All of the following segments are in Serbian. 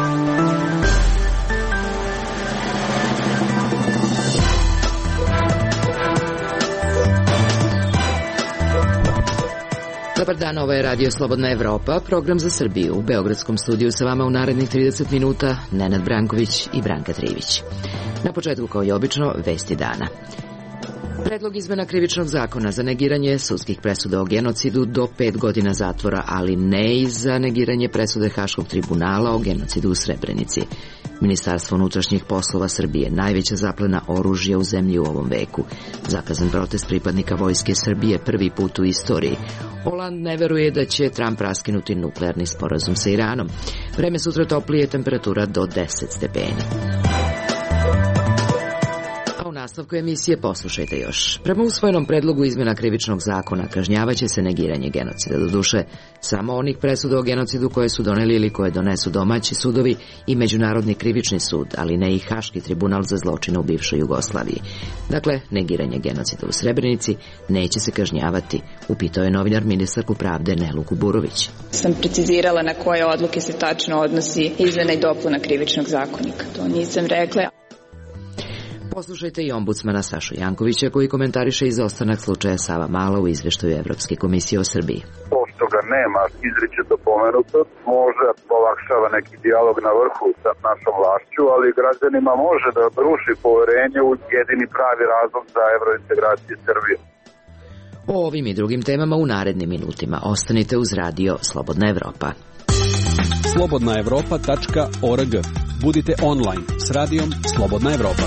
Dobar dan, ovo je Radio Slobodna Evropa, program za Srbiju. U Beogradskom studiju sa vama u narednih 30 minuta Nenad Branković i Branka Trivić. Na početku, kao i obično, vesti dana. Predlog izmena krivičnog zakona za negiranje sudskih presuda o genocidu do 5 godina zatvora, ali ne i za negiranje presude Haškog tribunala o genocidu u Srebrenici. Ministarstvo unutrašnjih poslova Srbije, najveća zaplena oružja u zemlji u ovom veku. Zakazan protest pripadnika Vojske Srbije prvi put u istoriji. Holand ne veruje da će Trump raskinuti nuklearni sporazum sa Iranom. Vreme sutra toplije, temperatura do 10 stepeni. U nastavku emisije poslušajte još. Prema usvojenom predlogu izmena krivičnog zakona kažnjavaće se negiranje genocida. Doduše, samo onih presuda o genocidu koje su doneli ili koje donesu domaći sudovi i Međunarodni krivični sud, ali ne i Haški tribunal za zločine u bivšoj Jugoslaviji. Dakle, negiranje genocida u Srebrenici neće se kažnjavati, upitao je novinar ministarku pravde Nelu Kuburović. Sam precizirala na koje odluke se tačno odnosi izmena i dopuna krivičnog zakonika. To nisam rekla. Poslušajte i ombudsmana Sašu Jankovića koji komentariše izostanak slučaja Savamala u izveštaju Evropske komisije o Srbiji. Pošto ga nema izričito pomenuto, može olakšava neki dijalog na vrhu sa našom vlašću, ali građanima može da ruši poverenje u jedini pravi razlog za evrointegracije Srbije. O ovim i drugim temama u narednim minutima. Ostanite uz Radio Slobodna Evropa. slobodnaevropa.org. Budite online s radijom Slobodna Evropa.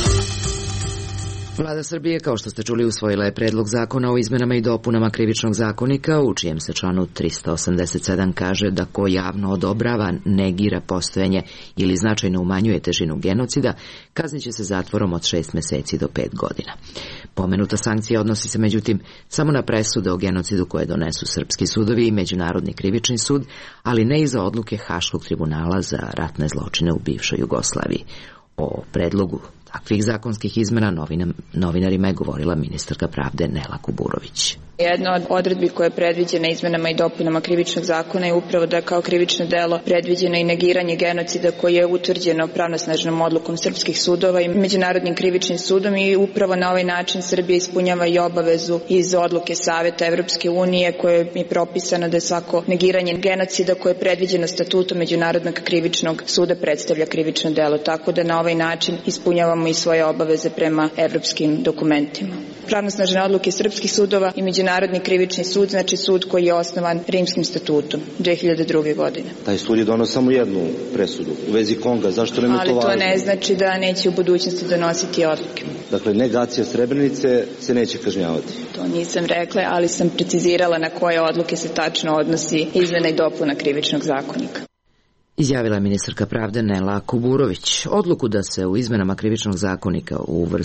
Vlada Srbije, kao što ste čuli, usvojila je predlog zakona o izmenama i dopunama krivičnog zakonika, u čijem se članu 387 kaže da ko javno odobrava, negira postojanje ili značajno umanjuje težinu genocida, kaznit će se zatvorom od 6 meseci do 5 godina. Pomenuta sankcija odnosi se međutim samo na presude o genocidu koje donesu srpski sudovi i Međunarodni krivični sud, ali ne i za odluke Haškog tribunala za ratne zločine u bivšoj Jugoslaviji. O predlogu takvih zakonskih izmena novinarima je govorila ministarka pravde Nela Kuburović. Jedna od odredbi koja je predviđena izmenama i dopunama krivičnog zakona je upravo da je kao krivično delo predviđeno i negiranje genocida koje je utvrđeno pravnosnažnom odlukom srpskih sudova i Međunarodnim krivičnim sudom i upravo na ovaj način Srbija ispunjava i obavezu iz odluke Saveta Evropske unije koje je propisano da je svako negiranje genocida koje je predviđeno statutom Međunarodnog krivičnog suda predstavlja krivično delo, tako da na ovaj način ispunjavamo i svoje obaveze prema evropskim dokumentima. Pravnosnažne odluke srpskih sudova i Međunarodni krivični sud, znači sud koji je osnovan Rimskim statutom 2002. godine. Taj sud je donao samo jednu presudu u vezi Konga, zašto nam je to važno? Ali to ne znači da neće u budućnosti donositi odluke. Dakle, negacija Srebrenice se neće kažnjavati. To nisam rekla, ali sam precizirala na koje odluke se tačno odnosi izmena i dopuna krivičnog zakonika. Izjavila je ministarka pravde Nela Kuburović. Odluku da se u izmenama krivičnog zakonika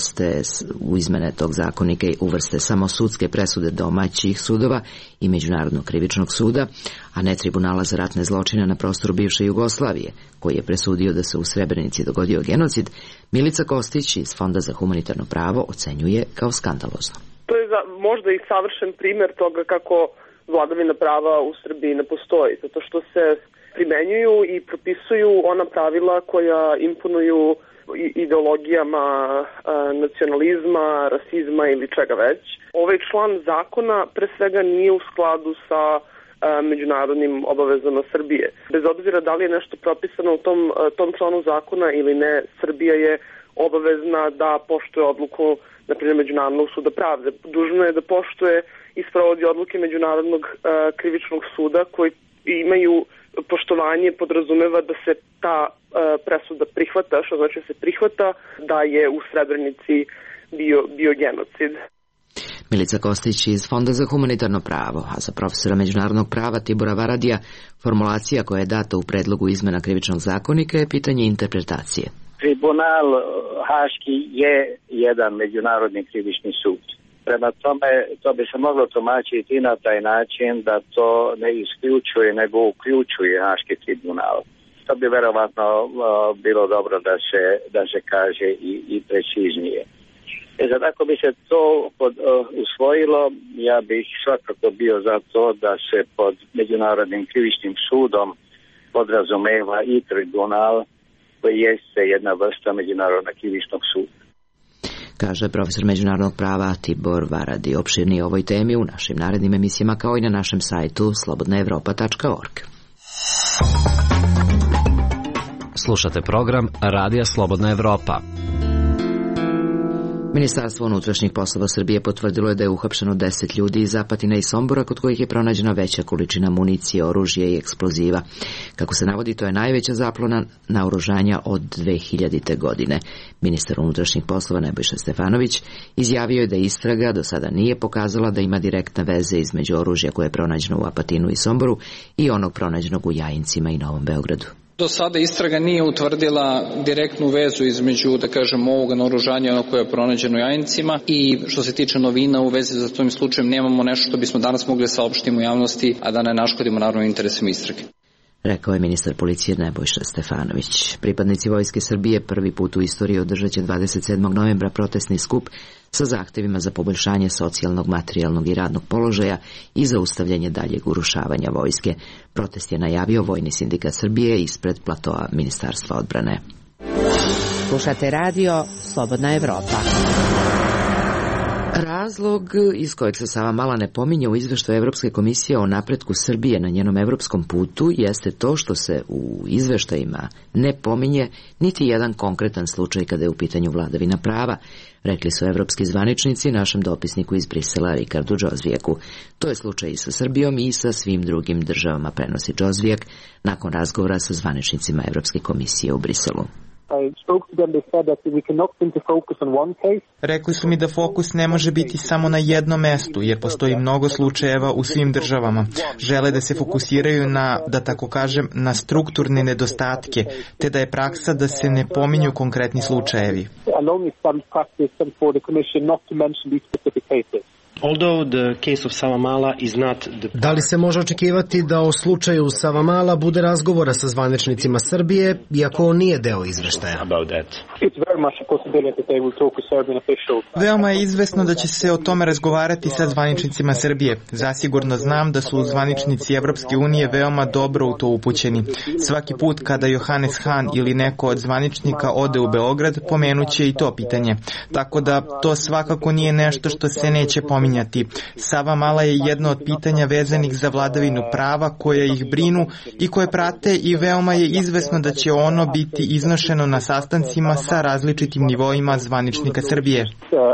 u izmene tog zakonika uvrste samo sudske presude domaćih sudova i Međunarodnog krivičnog suda, a ne tribunala za ratne zločine na prostoru bivše Jugoslavije, koji je presudio da se u Srebrenici dogodio genocid, Milica Kostić iz Fonda za humanitarno pravo ocenjuje kao skandalozno. To je možda i savršen primjer toga kako vladavina prava u Srbiji ne postoji, zato što se primenjuju i propisuju ona pravila koja imponuju ideologijama nacionalizma, rasizma ili čega već. Ovaj član zakona pre svega nije u skladu sa međunarodnim obavezama Srbije. Bez obzira da li je nešto propisano u tom članu zakona ili ne, Srbija je obavezna da poštuje odluku, na primjer, Međunarodnog suda pravde. Dužna je da poštuje i sprovodi odluke Međunarodnog krivičnog suda koji imaju poštovanje, podrazumeva da se ta presuda prihvata, što znači da se prihvata da je u Srebrenici bio genocid. Milica Kostić iz Fonda za humanitarno pravo, a za profesora međunarodnog prava Tibora Varadija, formulacija koja je data u predlogu izmena krivičnog zakonika je pitanje interpretacije. Tribunal Haški je jedan međunarodni krivični sud. Prema tome, to bi se moglo tumačiti i na taj način da to ne isključuje, nego uključuje Haški tribunal. To bi verovatno bilo dobro da se kaže i preciznije. Sad ako bi se to usvojilo, ja bih svakako bio za to da se pod Međunarodnim krivičnim sudom podrazumeva i tribunal koji jeste jedna vrsta međunarodnog krivičnog suda. Kaže profesor međunarodnog prava Tibor Varadi. Opširnije o ovoj temi u našim narednim emisijama kao i na našem sajtu slobodnaevropa.org. Slušate program Radija Slobodna Evropa. Ministarstvo unutrašnjih poslova Srbije potvrdilo je da je uhapšeno 10 ljudi iz Apatina i Sombora kod kojih je pronađena veća količina municije, oružja i eksploziva. Kako se navodi, to je najveća zaplona naoružanja od 2000. godine. Ministar unutrašnjih poslova Nebojša Stefanović izjavio je da istraga do sada nije pokazala da ima direktne veze između oružja koje je pronađeno u Apatinu i Somboru i onog pronađenog u Jajincima i Novom Beogradu. Do sada istraga nije utvrdila direktnu vezu između, da kažem, ovoga naoružanja ono koje je pronađeno u Jajincima i što se tiče novina u vezi za tom slučajem nemamo nešto što bismo danas mogli saopštiti u javnosti, a da ne naškodimo naravno interesima istrage. Rekao je ministar policije Nebojša Stefanović. Pripadnici Vojske Srbije prvi put u istoriji održat će 27. novembra protestni skup sa zahtevima za poboljšanje socijalnog, materijalnog i radnog položaja i zaustavljanje daljeg urušavanja vojske. Protest je najavio Vojni sindikat Srbije ispred platoa Ministarstva odbrane. Slušate radio Slobodna Evropa. Razlog iz kojeg se Savamala ne pominje u izveštaju Evropske komisije o napretku Srbije na njenom evropskom putu jeste to što se u izveštajima ne pominje niti jedan konkretan slučaj kada je u pitanju vladavina prava, rekli su evropski zvaničnici našem dopisniku iz Brisela Rikardu Džozvijaku. To je slučaj i sa Srbijom i sa svim drugim državama, prenosi Džozvijak nakon razgovora sa zvaničnicima Evropske komisije u Briselu. Rekli su mi da fokus ne može biti samo na jednom mestu, jer postoji mnogo slučajeva u svim državama. Žele da se fokusiraju na, da tako kažem, na strukturne nedostatke, te da je praksa da se ne pominju konkretni slučajevi. Da li se može očekivati da o slučaju Savamala bude razgovora sa zvaničnicima Srbije, iako on nije deo izveštaja? Veoma je izvesno da će se o tome razgovarati sa zvaničnicima Srbije. Zasigurno znam da su zvaničnici Evropske unije veoma dobro u to upućeni. Svaki put kada Johannes Hahn ili neko od zvaničnika ode u Beograd, pomenuće i to pitanje. Tako da to svakako nije nešto što se neće pominjati. Savamala je jedno od pitanja vezanih za vladavinu prava koje ih brinu i koje prate i veoma je izvesno da će ono biti iznošeno na sastancima sa različitim nivoima zvaničnika Srbije.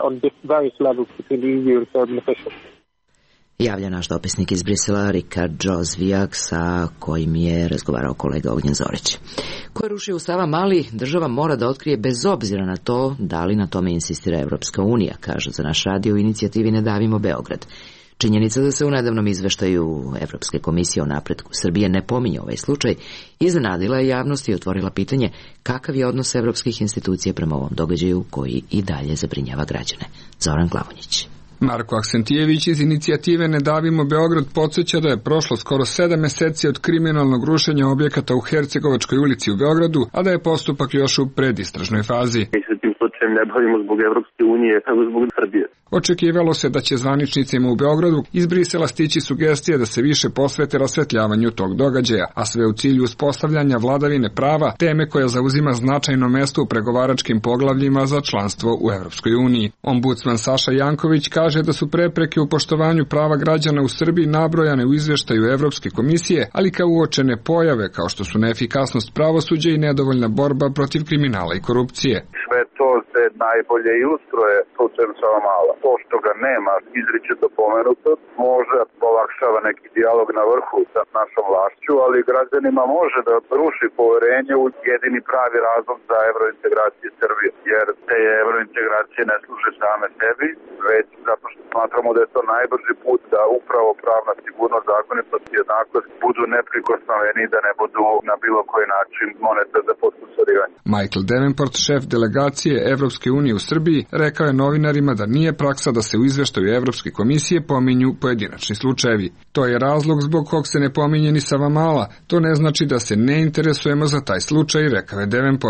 Javlja naš dopisnik iz Brisela Rikard Džozvijak sa kojim je razgovarao kolega Ognjen Zorić. Ko je rušio u Savamali, država mora da otkrije bez obzira na to da li na tome insistira Evropska unija, kažu za naš radio u inicijativi Ne davimo Beograd. Činjenica da se u nedavnom izveštaju Evropske komisije o napretku Srbije ne pominje ovaj slučaj iznenadila je javnost i otvorila pitanje kakav je odnos evropskih institucija prema ovom događaju koji i dalje zabrinjava građane. Zoran Glavonjić. Marko Aksentijević iz inicijative Ne davimo Beograd podsjeća da je prošlo skoro 7 meseci od kriminalnog rušenja objekata u Hercegovačkoj ulici u Beogradu, a da je postupak još u predistražnoj fazi. Mi se tim slučajem ne bavimo zbog Evropske unije, nego zbog Srbije. Očekivalo se da će zvaničnicima u Beogradu iz Brisela stići sugestije da se više posvete rasvetljavanju tog događaja, a sve u cilju uspostavljanja vladavine prava, teme koja zauzima značajno mesto u pregovaračkim poglavljima za članstvo u Evropskoj uniji. Ombudsman Saša Janković kaže da su prepreke u poštovanju prava građana u Srbiji nabrojane u izveštaju Evropske komisije, ali kao uočene pojave kao što su neefikasnost pravosuđa i nedovoljna borba protiv kriminala i korupcije. Sve to se najbolje ilustruje slučajem Savamala. To što ga nema izričito pomenuto možda olakšava neki dijalog na vrhu sa našom vlašću, ali građanima može da ruši poverenje u jedini pravi razlog za evrointegracije Srbije. Jer te evrointegracije ne služe same sebi, već zato što smatramo da je to najbrži put da upravo pravna sigurnost, zakonitost i jednakost budu neprikosnoveni i da ne budu na bilo koji način moneta za potkusarivanje. Michael Davenport, šef delegacije Evropske unije u Srbiji, rekao je novinarima da nije praksa da se u izveštaju Evropske komisije pominju pojedinačni slučajevi. To je razlog zbog kog se ne pominje ni Savamala. To ne znači da se ne interesujemo za taj slučaj, rekao je Davenport.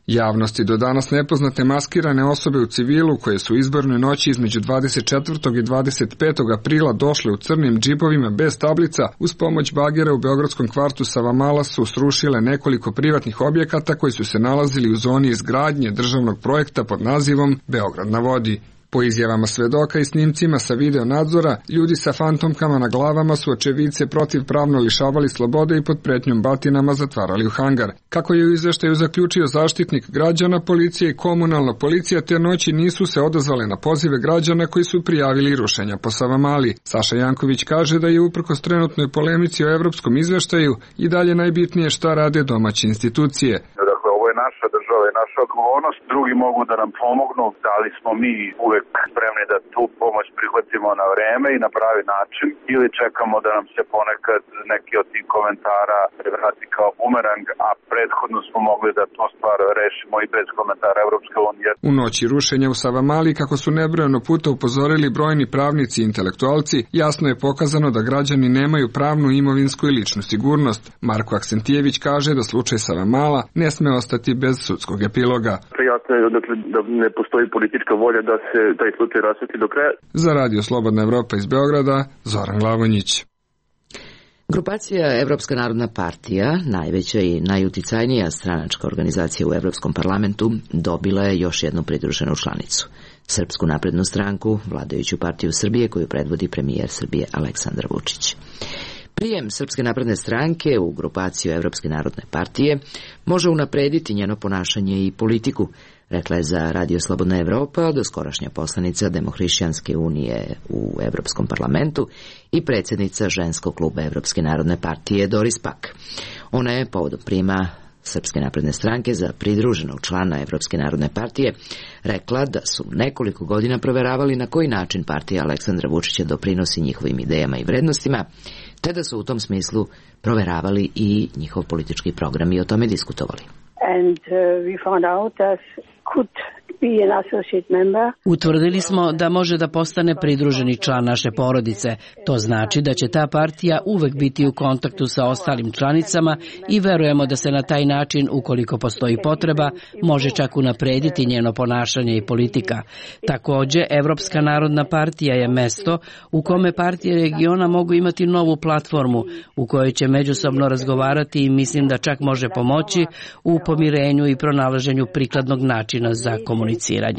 Javnosti do danas nepoznate maskirane osobe u civilu koje su izborne noći između 24. i 25. aprila došle u crnim džipovima bez tablica uz pomoć bagera u beogradskom kvartu Savamala su srušile nekoliko privatnih objekata koji su se nalazili u zoni izgradnje državnog projekta pod nazivom Beograd na vodi. Po izjavama svedoka i snimcima sa video nadzora, ljudi sa fantomkama na glavama su očevice protivpravno lišavali slobode i pod pretnjom batinama zatvarali u hangar. Kako je u izveštaju zaključio zaštitnik građana, policija i komunalna policija te noći nisu se odazvale na pozive građana koji su prijavili rušenja po Savamali. Saša Janković kaže da je uprkos trenutnoj polemici o evropskom izveštaju i dalje najbitnije šta rade domaće institucije. Naša država i naša odgovornost, drugi mogu da nam pomognu, da li smo mi uvek spremni da tu pomoć prihvatimo na vreme i na pravi način ili čekamo da nam se ponekad neki od tih komentara vrati kao bumerang, a prethodno smo mogli da to stvar rešimo i bez komentara Evropske unije. U noći rušenja u Savamali, kako su nebrojeno puta upozorili brojni pravnici i intelektualci, jasno je pokazano da građani nemaju pravnu, imovinsku i ličnu sigurnost. Marko Aksentijević kaže da slučaj Savamala ne sme ostati bez sudskog epiloga. Jasno je da ne postoji politička volja da se taj slučaj rasvetli do kraja. Za Radio Slobodna Evropa iz Beograda, Zoran Glavonjić. Grupacija Evropska narodna partija, najveća i najuticajnija stranačka organizacija u Evropskom parlamentu, dobila je još jednu pridruženu članicu. Srpsku naprednu stranku, vladajuću partiju Srbije koju predvodi premijer Srbije Aleksandar Vučić. Prijem Srpske napredne stranke u grupaciju Evropske narodne partije može unaprediti njeno ponašanje i politiku, rekla je za Radio Slobodna Evropa doskorašnja poslanica Demohrišćanske unije u Evropskom parlamentu i predsjednica ženskog kluba Evropske narodne partije Doris Pak. Ona je povodom prijema Srpske napredne stranke za pridruženog člana Evropske narodne partije rekla da su nekoliko godina proveravali na koji način partija Aleksandra Vučića doprinosi njihovim idejama i vrednostima, te da su u tom smislu proveravali i njihov politički program i o tome diskutovali. Utvrdili smo da može da postane pridruženi član naše porodice. To znači da će ta partija uvek biti u kontaktu sa ostalim članicama i verujemo da se na taj način, ukoliko postoji potreba, može čak unaprediti njeno ponašanje i politika. Takođe, Evropska narodna partija je mesto u kome partije regiona mogu imati novu platformu u kojoj će međusobno razgovarati i mislim da čak može pomoći u pomirenju i pronalaženju prikladnog načina za komunikaciju.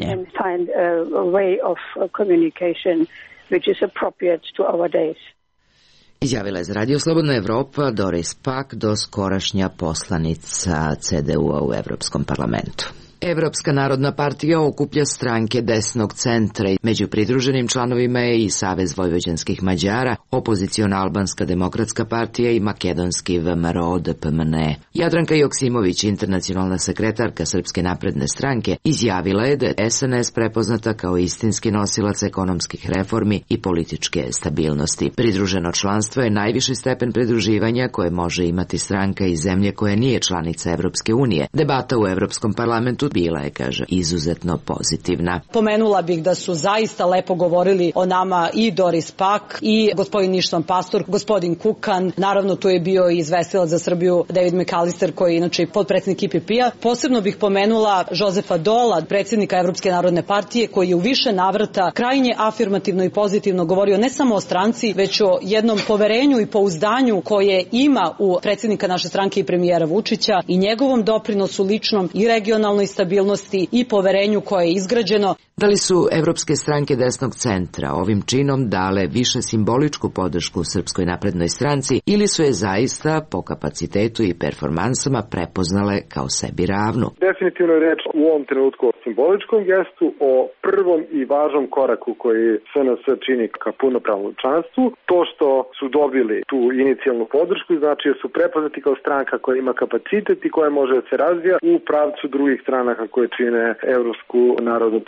Izjavila je za Radio Slobodna Evropa Doris Pak, doskorašnja poslanica CDU-a u Evropskom parlamentu. Evropska narodna partija okuplja stranke desnog centra. Među pridruženim članovima je i Savez vojvođanskih Mađara, opoziciona Albanska demokratska partija i makedonski VMRO DPMN. Jadranka Joksimović, internacionalna sekretarka Srpske napredne stranke, izjavila je da je SNS prepoznata kao istinski nosilac ekonomskih reformi i političke stabilnosti. Pridruženo članstvo je najviši stepen pridruživanja koje može imati stranka iz zemlje koja nije članica Evropske unije. Debata u Evropskom parlamentu bila je, kaže, izuzetno pozitivna. Pomenula bih da su zaista lepo govorili o nama i Doris Pak i gospodin Ištvan Pastor, gospodin Kukan, naravno tu je bio i izvestilac za Srbiju David McAllister koji je inače potpredsjednik IPP-a. Posebno bih pomenula Jozefa Dola, predsjednika Evropske narodne partije, koji je u više navrata krajnje afirmativno i pozitivno govorio ne samo o stranci, već o jednom poverenju i pouzdanju koje ima u predsjednika naše stranke i premijera Vučića i njegovom doprinosu ličnom i regionalnoj stabilnosti i poverenju koje je izgrađeno. Da li su evropske stranke desnog centra ovim činom dale više simboličku podršku Srpskoj naprednoj stranci ili su je zaista po kapacitetu i performansama prepoznale kao sebi ravnu? Definitivno je reč u ovom trenutku o simboličkom gestu, o prvom i važnom koraku koji SNS čini ka punopravnom članstvu. To što su dobili tu inicijalnu podršku znači da su prepoznati kao stranka koja ima kapacitet i koja može da se razvija u pravcu drugih stranaka koje čine Evropsku narodnu političku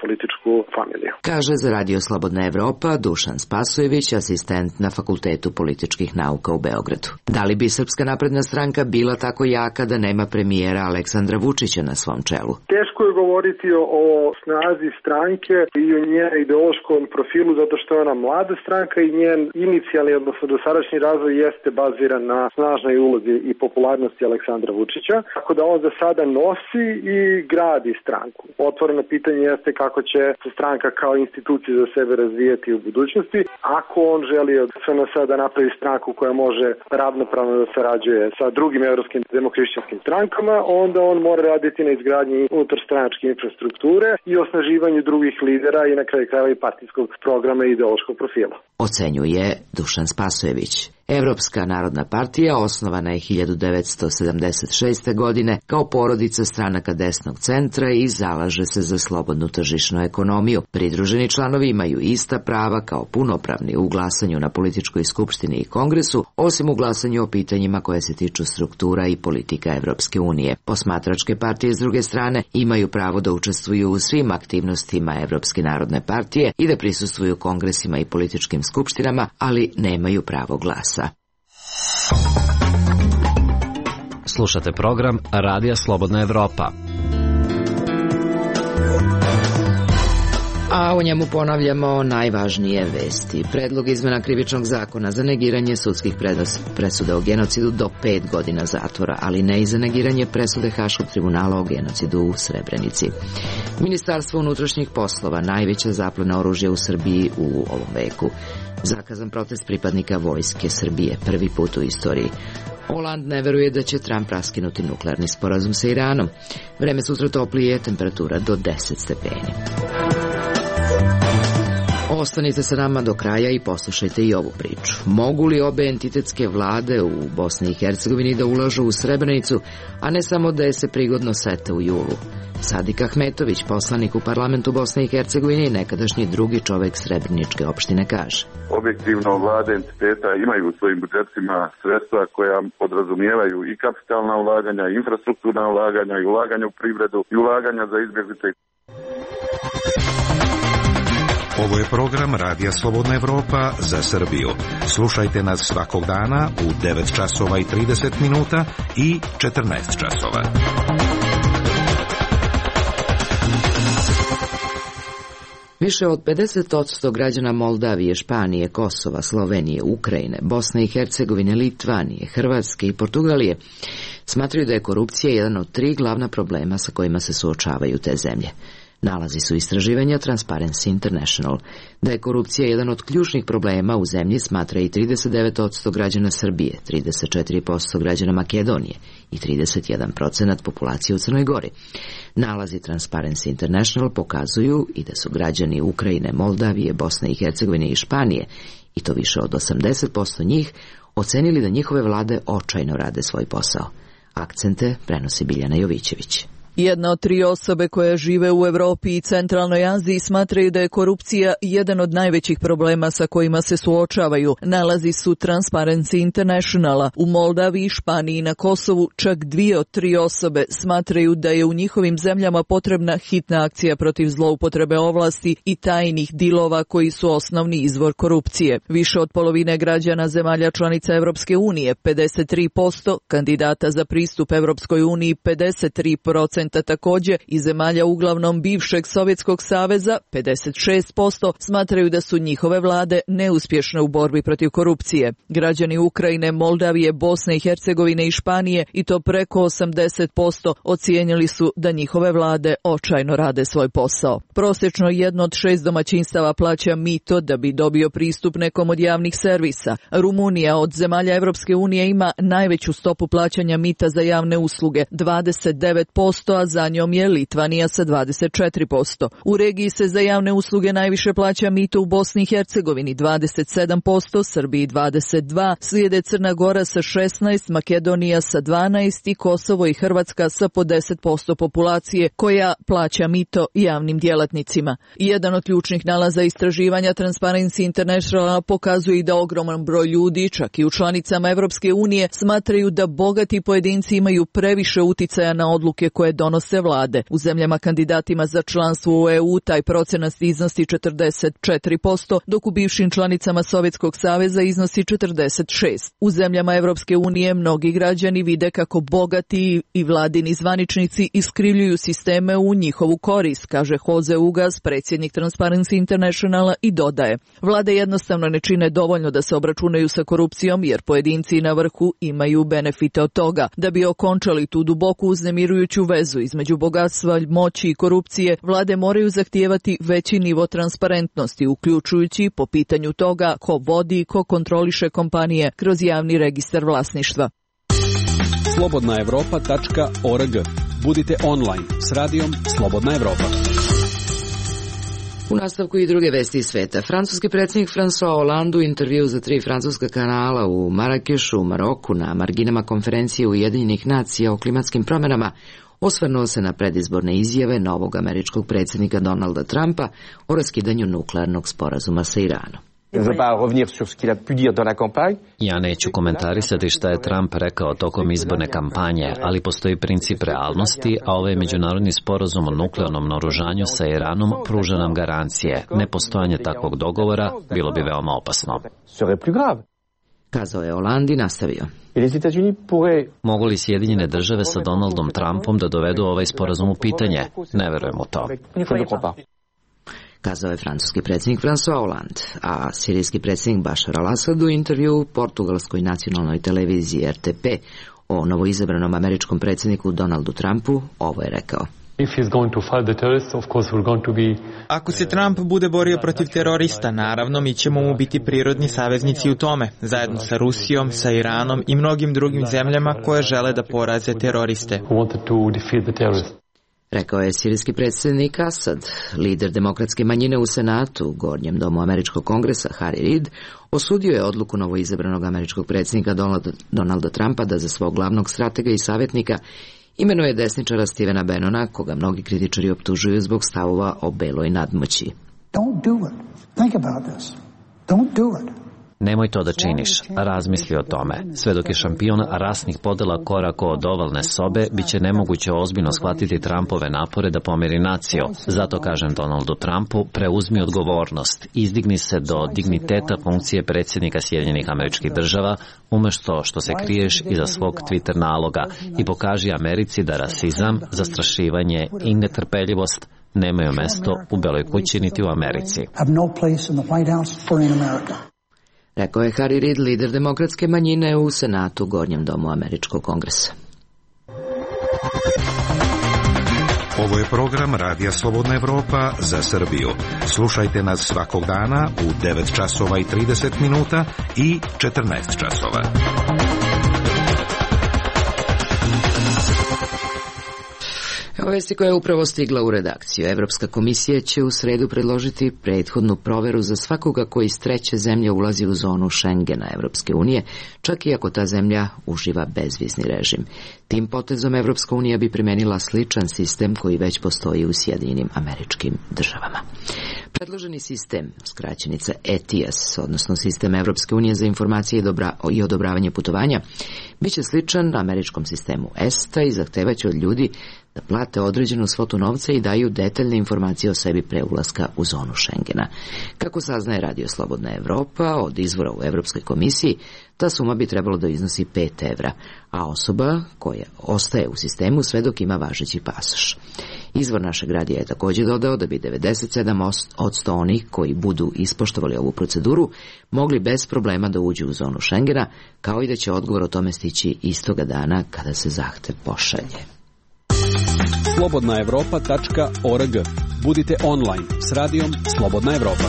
političku familiju. Kaže za Radio Slobodna Evropa Dušan Spasojević, asistent na Fakultetu političkih nauka u Beogradu. Da li bi Srpska napredna stranka bila tako jaka da nema premijera Aleksandra Vučića na svom čelu? Teško je govoriti o snazi stranke i o njenom ideološkom profilu, zato što je ona mlada stranka i njen inicijalni, odnosno dosadašnji razvoj jeste baziran na snažnoj ulozi i popularnosti Aleksandra Vučića, tako da on za sada nosi i gradi stranku. Otvoreno pitanje jeste kako će se stranka kao institucija za sebe razvijati u budućnosti. Ako on želi od SNS da napravi stranku koja može ravnopravno da sarađuje sa drugim evropskim demohrišćanskim strankama, onda on mora raditi na izgradnji unutarstranačke infrastrukture i osnaživanju drugih lidera i na kraju krajeva i partijskog programa i ideološkog profila. Ocenjuje Dušan Spasojević. Evropska narodna partija osnovana je 1976. godine kao porodica stranaka desnog centra i zalaže se za slobodnu tržišnu ekonomiju. Pridruženi članovi imaju ista prava kao punopravni u glasanju na političkoj skupštini i kongresu, osim u glasanju o pitanjima koje se tiču struktura i politika Evropske unije. Posmatračke partije s druge strane imaju pravo da učestvuju u svim aktivnostima Evropske narodne partije i da prisustvuju kongresima i političkim skupštinama, ali nemaju pravo glasa. Slušate program Radija Slobodna Evropa. A u njemu ponavljamo najvažnije vesti. Predlog izmena krivičnog zakona za negiranje sudskih presuda o genocidu do 5 godina zatvora, ali ne i za negiranje presude Haškog tribunala o genocidu u Srebrenici. Ministarstvo unutrašnjih poslova, najveća zaplena oružja u Srbiji u ovom veku. Zakazan protest pripadnika Vojske Srbije, prvi put u istoriji. Holand ne veruje da će Trump raskinuti nuklearni sporazum sa Iranom. Vreme sutra toplije, temperatura do 10 stepeni. Ostanite sa nama do kraja i poslušajte i ovu priču. Mogu li obe entitetske vlade u Bosni i Hercegovini da ulažu u Srebrenicu, a ne samo da je se prigodno sete u julu? Sadik Ahmetović, poslanik u parlamentu Bosne i Hercegovine i nekadašnji drugi čovek Srebreničke opštine, kaže. Objektivno vlade entiteta imaju u svojim budžetima sredstva koja podrazumijevaju i kapitalna ulaganja, i infrastrukturna ulaganja, i ulaganja u privredu, i ulaganja za izbjeglice. Ovo je program Radija Slobodna Evropa za Srbiju. Slušajte nas svakog dana u 9 časova i 30 minuta i 14 časova. Više od 50% građana Moldavije, Španije, Kosova, Slovenije, Ukrajine, Bosne i Hercegovine, Litvanije, Hrvatske i Portugalije smatraju da je korupcija jedan od 3 glavna problema sa kojima se suočavaju te zemlje. Nalazi su istraživanja Transparency International. Da je korupcija jedan od ključnih problema u zemlji smatra i 39% građana Srbije, 34% građana Makedonije i 31% populacije u Crnoj Gori. Nalazi Transparency International pokazuju i da su građani Ukrajine, Moldavije, Bosne i Hercegovine i Španije, i to više od 80% njih, ocenili da njihove vlade očajno rade svoj posao. Akcente prenosi Biljana Jovićević. Jedna od 3 osobe koje žive u Evropi i Centralnoj Aziji smatraju da je korupcija jedan od najvećih problema sa kojima se suočavaju. Nalazi su Transparency Internationala. U Moldaviji, Španiji i na Kosovu čak 2 od 3 osobe smatraju da je u njihovim zemljama potrebna hitna akcija protiv zloupotrebe ovlasti i tajnih dilova koji su osnovni izvor korupcije. Više od polovine građana zemalja članica Evropske unije, 53%, kandidata za pristup Evropskoj uniji 53%, također i zemalja uglavnom bivšeg Sovjetskog saveza, 56%, smatraju da su njihove vlade neuspješne u borbi protiv korupcije. Građani Ukrajine, Moldavije, Bosne i Hercegovine i Španije, i to preko 80%, ocijenili su da njihove vlade očajno rade svoj posao. Prosječno 1 od 6 domaćinstava plaća mito da bi dobio pristup nekom od javnih servisa. Rumunija od zemalja Evropske unije ima najveću stopu plaćanja mita za javne usluge, 29%, a za njom je Litvanija sa 24%. U regiji se za javne usluge najviše plaća mito u Bosni i Hercegovini 27%, Srbiji 22%, slijede Crna Gora sa 16%, Makedonija sa 12% i Kosovo i Hrvatska sa po 10% populacije koja plaća mito javnim djelatnicima. Jedan od ključnih nalaza istraživanja Transparency International pokazuje i da ogroman broj ljudi, čak i u članicama Evropske unije, smatraju da bogati pojedinci imaju previše uticaja na odluke koje donose vlade. U zemljama kandidatima za članstvo u EU taj procenat iznosi 44%, dok u bivšim članicama Sovjetskog saveza iznosi 46%. U zemljama Evropske unije mnogi građani vide kako bogati i vladini zvaničnici iskrivljuju sisteme u njihovu korist, kaže Jose Ugaz, predsjednik Transparency Internationala, i dodaje: vlade jednostavno ne čine dovoljno da se obračunaju sa korupcijom jer pojedinci na vrhu imaju benefite od toga. Da bi okončali tu duboku uznemirujuću vezu između bogatstva, moći i korupcije, vlade moraju zahtijevati veći nivo transparentnosti, uključujući po pitanju toga ko vodi i ko kontroliše kompanije kroz javni registar vlasništva. slobodnaevropa.org. Budite online s radijom Slobodna Evropa. U nastavku i druge vesti iz sveta. Francuski predsjednik François Hollande u intervju za 3 francuska kanala u Marakešu, u Maroku, na marginama konferencije Ujedinjenih nacija o klimatskim promjenama, osvrnuo se na predizborne izjave novog američkog predsjednika Donalda Trumpa o raskidanju nuklearnog sporazuma sa Iranom. Ja neću komentarisati šta je Trump rekao tokom izborne kampanje, ali postoji princip realnosti, a ovaj međunarodni sporazum o nuklearnom naoružanju sa Iranom pruža nam garancije. Nepostojanje takvog dogovora bilo bi veoma opasno. Kazao je Hollande i nastavio: mogu li Sjedinjene države sa Donaldom Trumpom da dovedu ovaj sporazum u pitanje? Ne verujem u to. Kazao je francuski predsjednik François Hollande, a sirijski predsjednik Bashar al-Assad u intervju u portugalskoj nacionalnoj televiziji RTP o novoizabranom američkom predsjedniku Donaldu Trumpu ovo je rekao: ako se Trump bude borio protiv terorista, naravno mi ćemo mu biti prirodni saveznici u tome, zajedno sa Rusijom, sa Iranom i mnogim drugim zemljama koje žele da poraze teroriste. Rekao je sirijski predsjednik Asad. Lider demokratske manjine u Senatu, gornjem domu američkog kongresa, Harry Reid, osudio je odluku novoizabranog američkog predsjednika Donalda Trumpa da za svog glavnog stratega i savjetnika imenuje desničara Stevena Bannona, koga mnogi kritičari optužuju zbog stavova o beloj nadmoći. Nemoj to da činiš, razmisli o tome. Sve dok je šampion rasnih podela korak od ovalne sobe, bit će nemoguće ozbiljno shvatiti Trumpove napore da pomiri naciju. Zato kažem Donaldu Trumpu, preuzmi odgovornost, izdigni se do digniteta funkcije predsjednika Sjedinjenih Američkih Država, umjesto što se kriješ iza svog Twitter naloga, i pokaži Americi da rasizam, zastrašivanje i netrpeljivost nemaju mesto u Beloj kući niti u Americi. Rekao je Harry Reid, lider demokratske manjine u Senatu, gornjem domu američkog kongresa. Ovo je program Radija Slobodna Evropa za Srbiju. Slušajte nas svakog dana u 9 časova i 30 minuta i 14 časova. Evo vesti koja je upravo stigla u redakciju. Evropska komisija će u sredu predložiti prethodnu proveru za svakoga koji iz treće zemlje ulazi u zonu Schengena Evropske unije, čak i ako ta zemlja uživa bezvizni režim. Tim potezom Evropska unija bi primenila sličan sistem koji već postoji u Sjedinjenim Američkim Državama. Predloženi sistem, skraćenica ETIAS, odnosno sistem Evropske unije za informacije i odobravanje putovanja, biće sličan američkom sistemu ESTA i zahtevaće od ljudi da plate određenu svotu novca i daju detaljne informacije o sebi pre ulaska u zonu Schengena. Kako saznaje Radio Slobodna Evropa od izvora u Evropskoj komisiji, ta suma bi trebalo da iznosi 5 evra, a osoba koja ostaje u sistemu sve dok ima važeći pasoš. Izvor našeg radija je također dodao da bi 97% onih koji budu ispoštovali ovu proceduru mogli bez problema da uđu u zonu Schengena, kao i da će odgovor o tome stići istoga dana kada se zahtev pošalje. slobodnaevropa.org. Budite online s radijom Slobodna Evropa.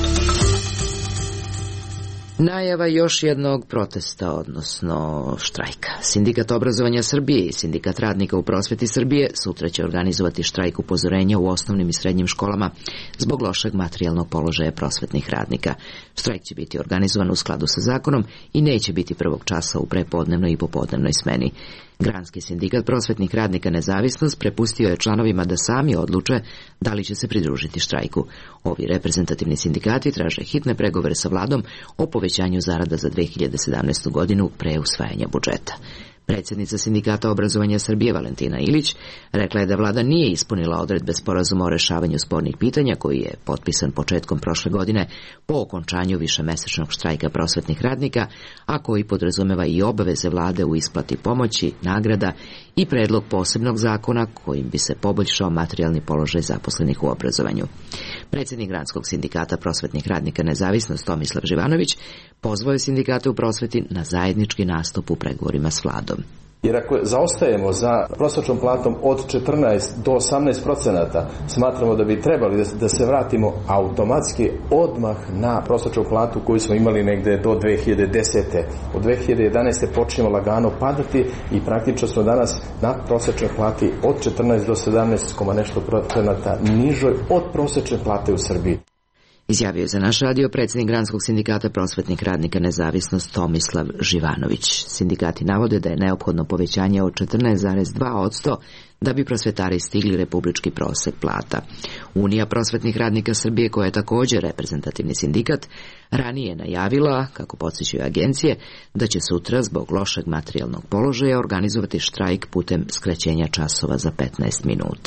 Najava još jednog protesta, odnosno štrajka. Sindikat obrazovanja Srbije i Sindikat radnika u prosveti Srbije sutra će organizovati štrajk upozorenja u osnovnim i srednjim školama zbog lošeg materijalnog položaja prosvetnih radnika. Štrajk će biti organizovan u skladu sa zakonom i neće biti prvog časa u prepodnevnoj i popodnevnoj smeni. Granski sindikat prosvetnih radnika Nezavisnost prepustio je članovima da sami odluče da li će se pridružiti štrajku. Ovi reprezentativni sindikati traže hitne pregovore sa vladom o povećanju zarada za 2017. godinu pre usvajanja budžeta. Predsjednica Sindikata obrazovanja Srbije Valentina Ilić rekla je da vlada nije ispunila odredbe sporazuma o rešavanju spornih pitanja koji je potpisan početkom prošle godine po okončanju višemesečnog štrajka prosvetnih radnika, a koji podrazumeva i obaveze vlade u isplati pomoći, nagrada i predlog posebnog zakona kojim bi se poboljšao materijalni položaj zaposlenih u obrazovanju. Predsjednik Granskog sindikata prosvetnih radnika Nezavisnost Tomislav Živanović pozvao je sindikate u prosveti na zajednički nastup u pregovorima s vladom. Jer ako zaostajemo za prosječnom platom od 14 do 18%, smatramo da bi trebali da se vratimo automatski odmah na prosječnu platu koju smo imali negde do 2010. Od 2011. počinjemo lagano padati i praktično smo danas na prosječnoj plati od 14 do 17,nešto% nižoj od prosječne plate u Srbiji. Izjavio je za naš radio predsjednik Granskog sindikata prosvetnih radnika Nezavisnost Tomislav Živanović. Sindikati navode da je neophodno povećanje od 14,2% da bi prosvetari stigli republički prosek plata. Unija prosvetnih radnika Srbije, koja je također reprezentativni sindikat, ranije je najavila, kako podsjećaju agencije, da će sutra zbog lošeg materijalnog položaja organizovati štrajk putem skraćenja časova za 15 minuta.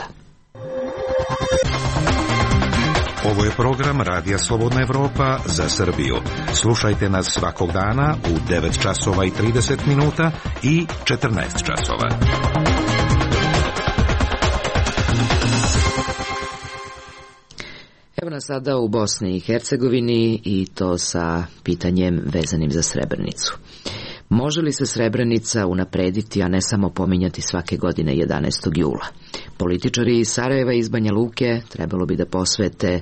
Ovo je program Radija Slobodna Evropa za Srbiju. Slušajte nas svakog dana u 9 časova i 30 minuta i 14 časova. Evo nas sada u Bosni i Hercegovini i to sa pitanjem vezanim za Srebrenicu. Može li se Srebrenica unaprediti, a ne samo pominjati svake godine 11. jula? Političari iz Sarajeva i iz Banja Luke trebalo bi da posvete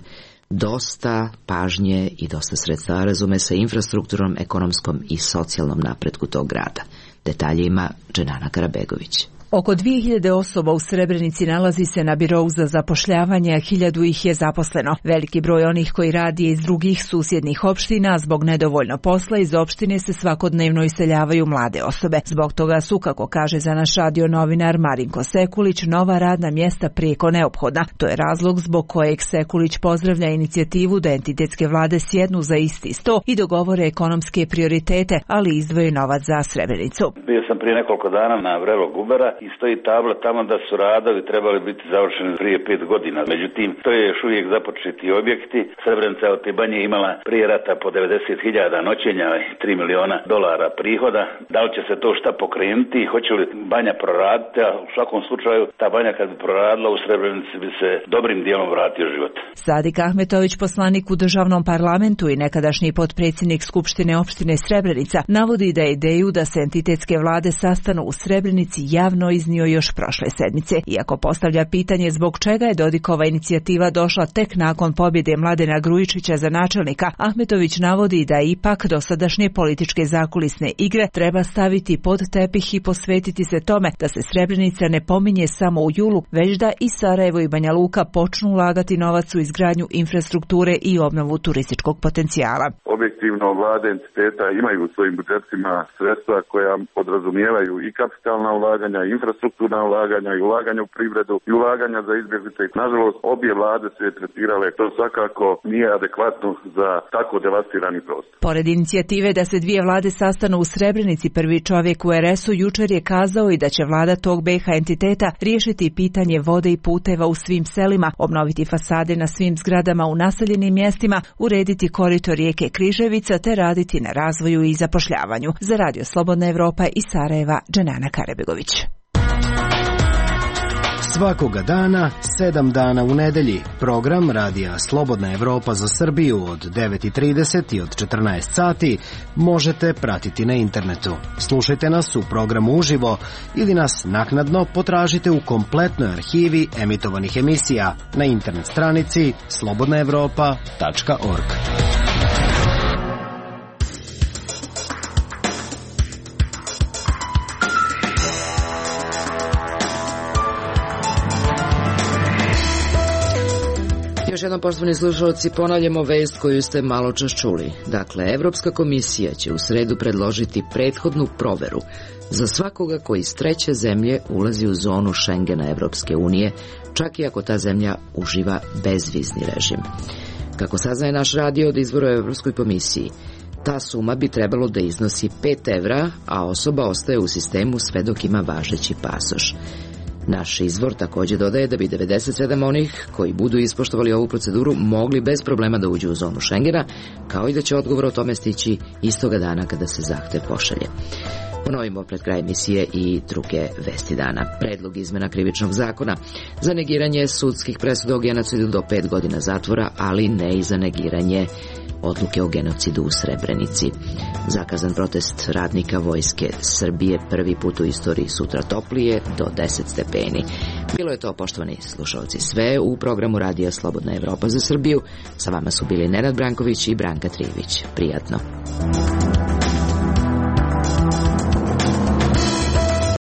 dosta pažnje i dosta sredstava, razume se, infrastrukturnom, ekonomskom i socijalnom napretku tog grada. Detalje ima Dženana Karabegović. Oko 2000 osoba u Srebrenici nalazi se na birou za zapošljavanje, a 1000 ih je zaposleno. Veliki broj onih koji radi iz drugih susjednih opština, zbog nedovoljno posla iz opštine se svakodnevno iseljavaju mlade osobe. Zbog toga su, kako kaže za naš radio novinar Marinko Sekulić, nova radna mjesta prijeko neophodna. To je razlog zbog kojeg Sekulić pozdravlja inicijativu da entitetske vlade sjednu za isti sto i dogovore ekonomske prioritete, ali izdvoje novac za Srebrenicu. Bio sam prije nekoliko dana na Vrelo Gubera i stoji tabla tamo da su radovi trebali biti završeni prije 5 godina. Međutim, to je još uvijek započeti objekti. Srebrenica od te banje imala prije rata po 90.000 noćenja i $3 miliona prihoda. Da li će se to šta pokrenuti? Hoće li banja proraditi? A u svakom slučaju ta banja kad bi proradila u Srebrenici bi se dobrim dijelom vratio život. Sadik Ahmetović, poslanik u državnom parlamentu i nekadašnji potpredsjednik Skupštine opštine Srebrenica, navodi da je ideju da se entitetske vlade sastanu u Srebrenici javno iznio još prošle sedmice. Iako postavlja pitanje zbog čega je Dodikova inicijativa došla tek nakon pobjede Mladena Grujičića za načelnika, Ahmetović navodi da ipak dosadašnje političke zakulisne igre treba staviti pod tepih i posvetiti se tome da se Srebrenica ne pominje samo u julu, već da i Sarajevo i Banja Luka počnu ulagati novac u izgradnju infrastrukture i obnovu turističkog potencijala. Objektivno vlade entiteta imaju u svojim budžetima sredstva koja podrazumijevaju i kapitalna ulaganja, i infrastrukturna ulaganja, i ulaganja u privredu, i ulaganja za izbjeglice. Nažalost, obje vlade su je tretirale. To svakako nije adekvatno za tako devastirani prostor. Pored inicijative da se dvije vlade sastanu u Srebrenici, prvi čovjek u RS-u jučer je kazao i da će vlada tog BiH entiteta riješiti pitanje vode i puteva u svim selima, obnoviti fasade na svim zgradama u naseljenim mjestima, urediti korito rijeke Križevica te raditi na razvoju i zapošljavanju. Za Radio Slobodna Evropa iz Sarajeva, Dženana Karabegović. Svakoga dana, 7 dana u nedelji, program Radija Slobodna Evropa za Srbiju od 9:30 i od 14 sati možete pratiti na internetu. Slušajte nas u programu uživo ili nas naknadno potražite u kompletnoj arhivi emitovanih emisija na internet stranici slobodnaevropa.org. Još jednom, poštovani slušalci, ponavljamo vest koju ste malo čas čuli. Dakle, Evropska komisija će u sredu predložiti prethodnu proveru za svakoga koji iz treće zemlje ulazi u zonu Schengena Evropske unije, čak i ako ta zemlja uživa bezvizni režim. Kako saznaje naš radio od izvora u Evropskoj komisiji, Ta suma bi trebalo da iznosi 5 evra, a osoba ostaje u sistemu sve dok ima važeći pasoš. Naš izvor također dodaje da bi 97 onih koji budu ispoštovali ovu proceduru mogli bez problema da uđu u zonu Šengena, kao i da će odgovor o tome stići istoga dana kada se zahtev pošalje. Ponovimo pred kraj emisije i druge vesti dana. Predlog izmena krivičnog zakona za negiranje sudskih presuda o genocidu do 5 godina zatvora, ali ne i za negiranje odluke o genocidu u Srebrenici. Zakazan protest radnika Vojske Srbije prvi put u istoriji sutra toplije do 10 stepeni. Bilo je to, poštovani slušalci, sve u programu Radija Slobodna Evropa za Srbiju. Sa vama su bili Nenad Branković i Branka Trijević. Prijatno.